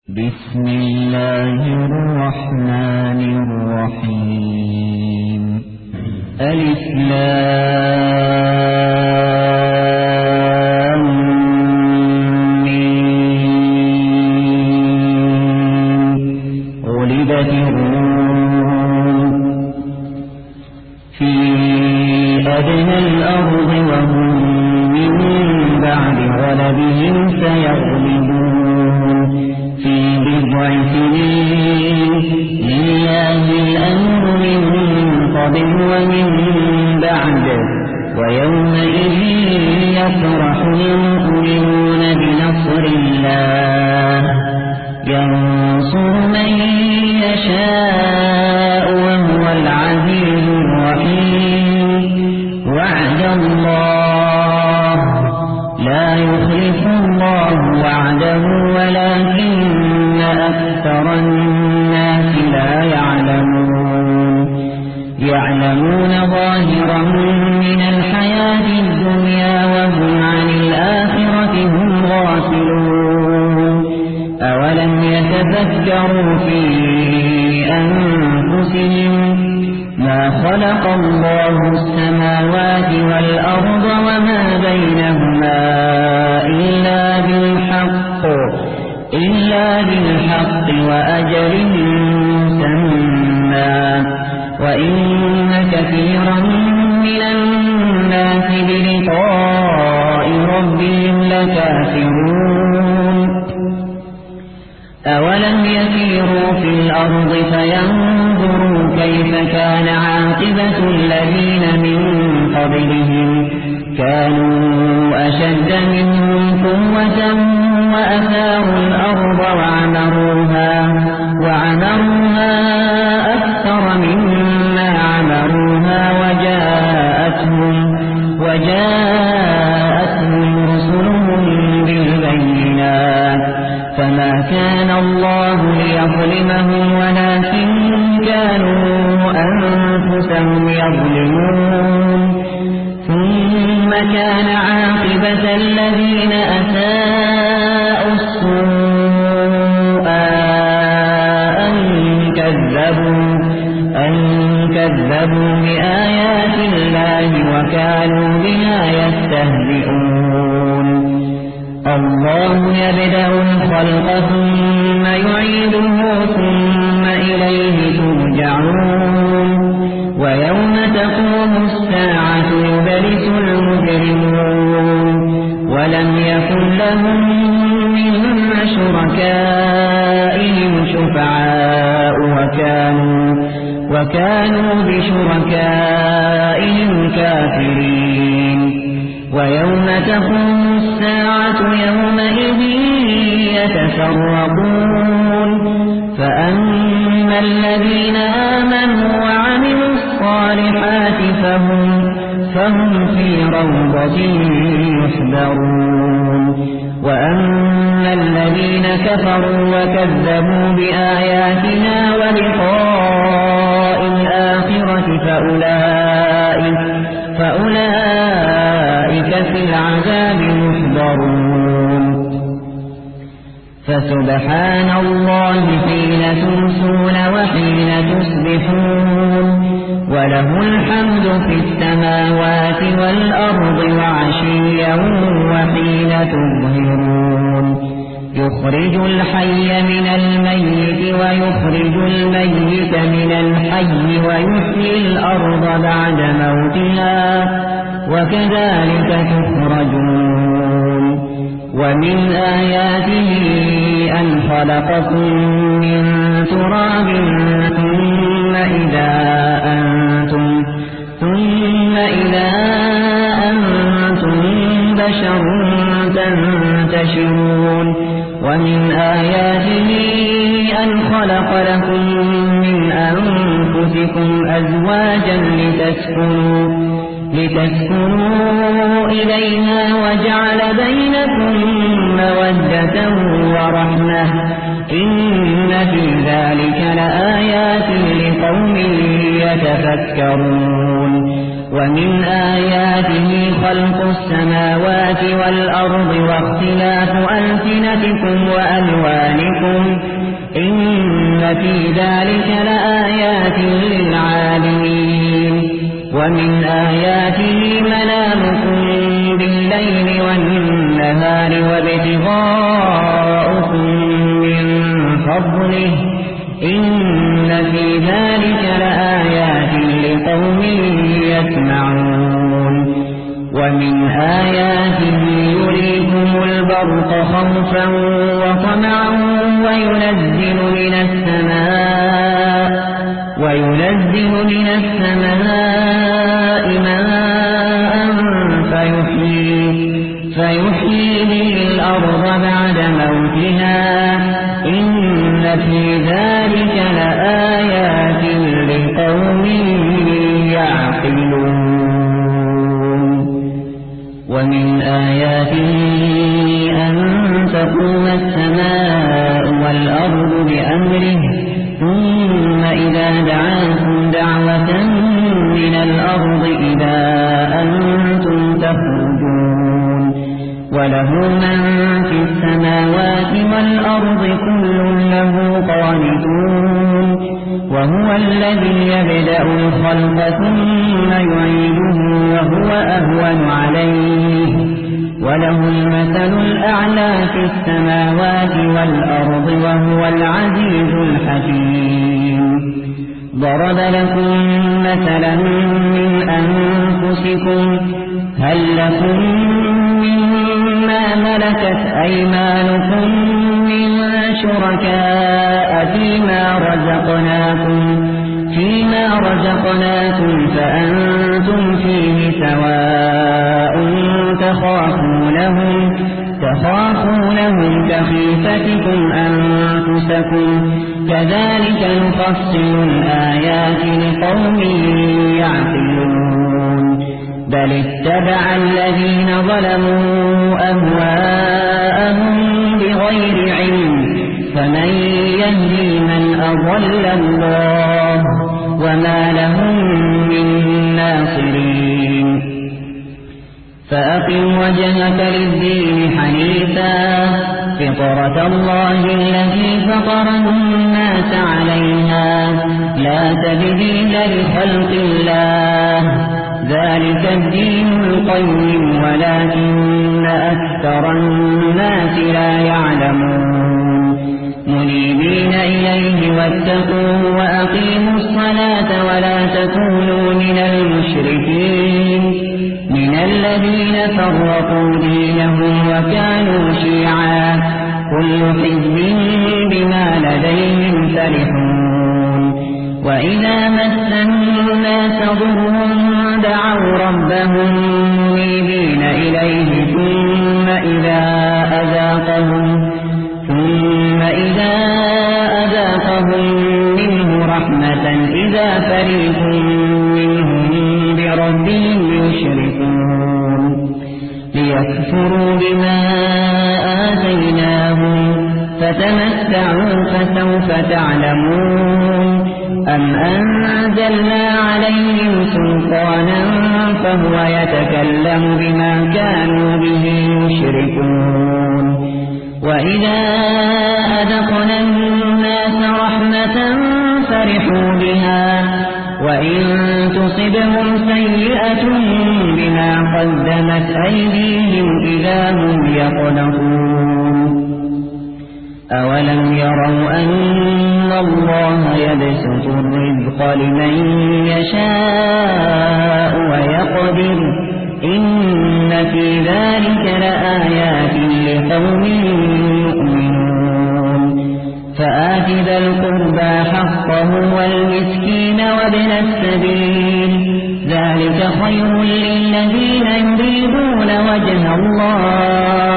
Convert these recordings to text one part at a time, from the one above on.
بسم الله الرحمن الرحيم ألف لام ميم غلبت الروم في أدنى الأرض وهم من بعد غلبهم سيغلبون في بضع سنين لله الأمر من قبل ومن بعد ويومئذ يفرح المؤمنون بنصر الله ينصر من يشاء وهو العزيز الرحيم وعد الله لا يخلف الله وعده ولكن أكثر الناس لا يعلمون ظاهرا من الحياة الدنيا وهم عن الآخرة هم غافلون أولم يتفكروا في أنفسهم ما خلق الله السماوات والأرض وما بينهما إلا بالحق وأجل مسمى وإن كثيرا من الناس بلقاء ربهم لكافرون أولم يسيروا في الأرض فينظروا كيف كان عاقبة الذين من قبلهم كانوا أشد منهم قوة وأثاروا الأرض وعمروها أكثر مما عمروها وجاءتهم رسلهم بالبينات فما كان الله ليظلمهم ولكن كانوا أنفسهم يظلمون ثم كان عاقبة الذين أساءوا السوء أن كذبوا بآيات الله وكانوا بها يستهزئون الله يبدأ الخلق ثم يعيده ثم إليه ترجعون ويوم تقوم الساعة يبلس المجرمون ولم يكن لهم من شركائهم شفعاء وكانوا بشركائهم كافرين ويوم تقوم الساعة يومئذ يتفرقون فأما الذين آمنوا وعملوا الصالحات فهم في روضة يحبرون وأما الذين كفروا وكذبوا بآياتنا ولقاء الآخرة فأولئك في العذاب محضرون فسبحان الله حين تمسون وحين تصبحون وله الحمد في السماوات والأرض وعشيا وحين تظهرون يخرج الحي من الميت ويخرج الميت من الحي ويحيي الأرض بعد موتها وكذلك تخرجون ومن آياته أن خلقكم من تراب ثم إذا أنتم بشر تنتشرون ومن آياته أن خلق لكم من أنفسكم أزواجا لتسكنوا إليها وجعل بينكم مودة ورحمة إن في ذلك لآيات لقوم يتفكرون ومن آياته خلق السماوات والأرض واختلاف ألسنتكم وألوانكم إن في ذلك لآيات للعالمين ومن آياته منامكم بالليل والنهار وابتغاؤكم من فضله إن في ذلك لآيات لقوم يسمعون ومن آياته يريكم البرق خوفا وطمعا وينزل من السماء ماء فيحيي به الأرض بعد موتها إن في ذلك لآيات لقوم يعقلون ومن آياته أن تقوم السماء والأرض بأمره ثم إذا دعاكم دعوة من الأرض إذا أنتم تخرجون وله من في السماوات والأرض كل له قانتون وهو الذي يبدأ الخلق ثم يعيده وهو أهون عليه وله المثل الأعلى في السماوات والأرض وهو العزيز الحكيم ضرب لكم مثلا من أنفسكم هل لكم مما ملكت أيمانكم من شركاء فيما رزقناكم فأنتم فيه سواء تخافونهم كخيفتكم أنفسكم كذلك نفصل الآيات لقوم يعقلون بل اتبع الذين ظلموا أهواءهم بغير علم فمن يهدي من أضل الله وما لهم من ناصرين فأقم وجهك للدين حنيفا فطرة الله التي فطر الناس عليها لا تبديل لخلق الله ذلك الدين القيم ولكن أكثر الناس لا يعلمون منيبين إليه واتقوه وأقيموا الصلاة ولا تكونوا من المشركين من الذين فرقوا دينهم وكانوا شيعا كل حزب بما لديهم فرحون وإذا مس الناس ضر دعوا ربهم منيبين إليه ثم إذا أذاقهم منه رحمة إذا فريق منهم بربهم يشركون ليكفروا بما آتيناهم فتمتعوا فسوف تعلمون أم أنزلنا عليهم سلطانا فهو يتكلم بما كانوا به يشركون وإذا أذقنا الناس رحمة فرحوا بها وإن تصبهم سيئة بما قدمت أيديهم إذا هم يقنطون أولم يروا أن الله يبسط الرزق لمن يشاء ويقدر إن في ذلك لآيات لقوم يؤمنون فآت ذا القربى حقه والمسكين وابن السبيل ذلك خير للذين يريدون وجه الله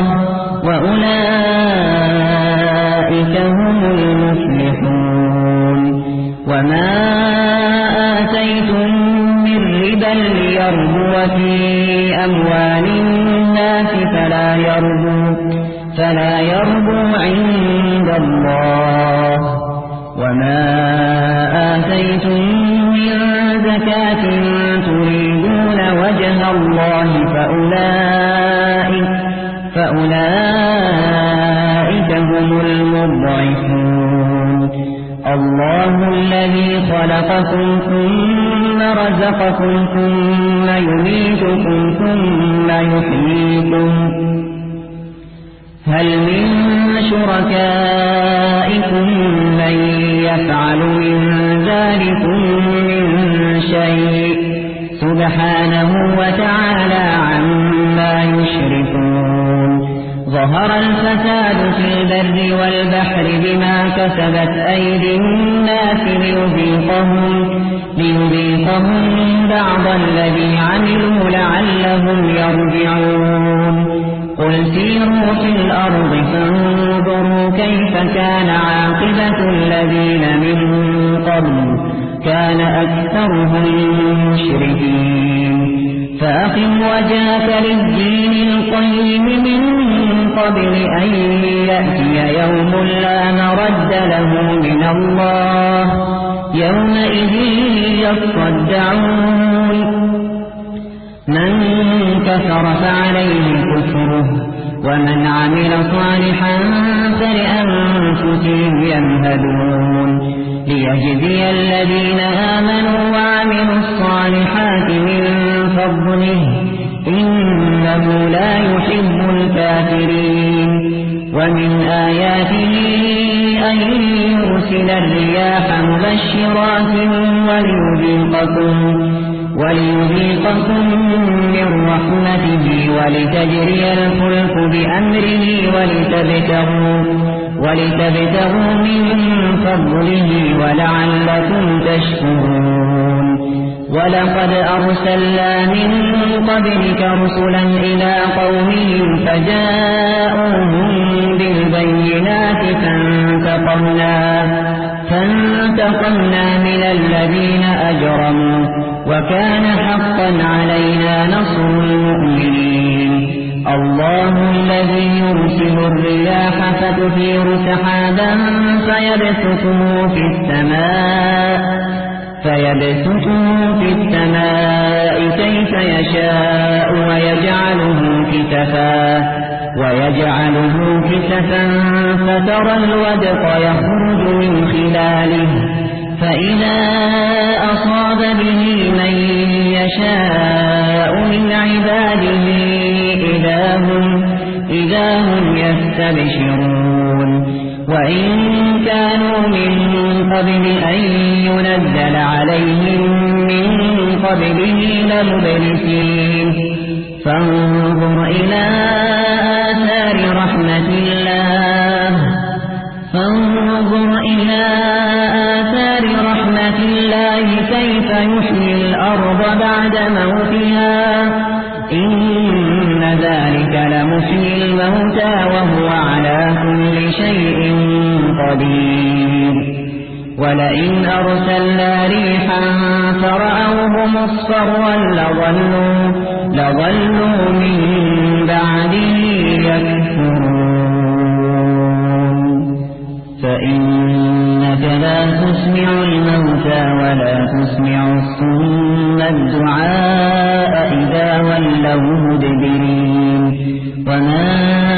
وأولئك هم المفلحون وما آتيتم من ربا ليربو في أموال الناس فلا يربو عند الله وما آتيتم من زكاة تريدون الله فأولئك هم المضعفون. الله الذي خلقكم ثم رزقكم ثم يميتكم ثم يحييكم. هل من شركائكم من يفعل من ذلكم من شيء سبحانه وتعالى عما يشركون. ظهر الفساد في البر والبحر بما كسبت أيدي الناس ليذيقهم بعض الذي عملوا لعلهم يرجعون. قل سيروا في الأرض فانظروا كيف كان عاقبة الذين من قبل كان أكثرهم مشركين. فأقم وجهك للدين القيم من قبل أن يأتي يوم لا مرد له من الله يومئذ يصدعون. من كفر فعليه كفره ومن عمل صالحا فلأنفسهم يمهدون. ليجزي الذين آمنوا وعملوا الصالحات من فضله إنه لا يحب الكافرين. ومن آياته أن يرسل الرياح مبشرات وليذيقكم من رحمته ولتجري الفلك بأمره ولتبتغوا من فضله ولعلكم تشكرون. ولقد أرسلنا من قبلك رسلا إلى قومهم فجاءوهم بالبينات فانتقمنا من الذين أجرموا وكان حقا علينا نصر المؤمنين. الله الذي يرسل الرياح فتثير سحابا فيبسطه في السماء كيف يشاء ويجعله كسفا فترى الودق يخرج من خلاله فإذا أصاب به من يشاء من عباده إذا هم يستبشرون. وإن كانوا من قبل أن ينزل عليهم من قبله لمبلسين. فانظر إلى آثار رحمة الله كيف يحيي الأرض بعد موتها إن ذلك لمحيي الموتى وهو على كل شيء قدير. ولئن أرسلنا ريحا فرأوه مصفرا لظلوا من بعده يكفرون. فإنك لا تسمع الموتى ولا تسمع الصم الدعاء إذا ولوا مدبرين. وما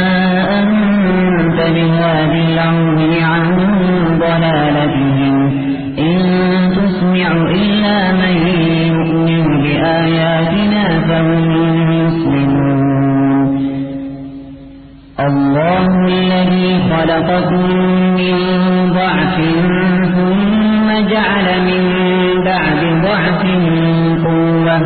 أنت بهادي العمي عن ضلالتهم إن تسمع إلا من يؤمن بآياتنا فهم مسلمون. الله الذي خلقكم من ضعف ثم جعل من بعد ضعف قوة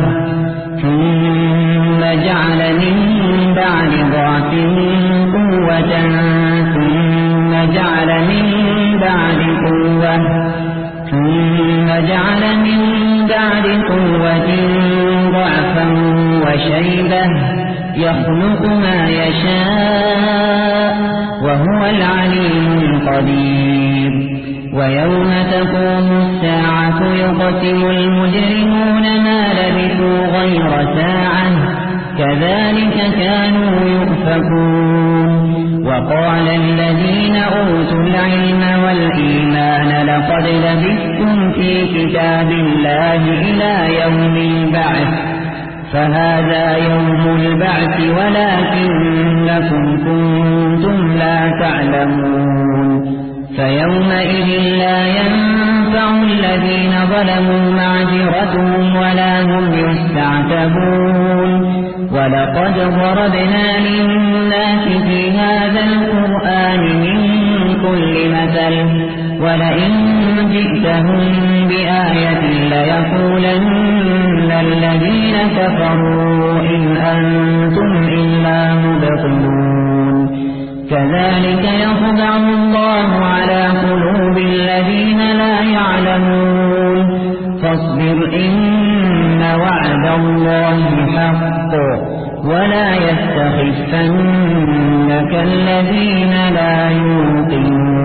ثم جعل من بعد ضعف قوة ثم جعل من بعد قوة ضعفا وشيبة يخلق ما يشاء وهو العليم القدير. ويوم تقوم الساعة يقسم المجرمون ما لبثوا غير ساعة كذلك كانوا يؤفكون. وقال الذين أوتوا العلم والإيمان لقد لبثتم في كتاب الله إلى يوم البعث فهذا يوم البعث ولكنكم كنتم لا تعلمون فيومئذ لا ينفع الذين ظلموا معذرتهم ولا هم يستعتبون ولقد ضربنا للناس في هذا القرآن من كل مثل ولئن جئتهم بآية ليقولن الذين كفروا إن أنتم إلا مبطلون كذلك يطبع الله على قلوب الذين لا يعلمون فاصبر إن وعد الله حق ولا يستخفنك الذين لا يوقنون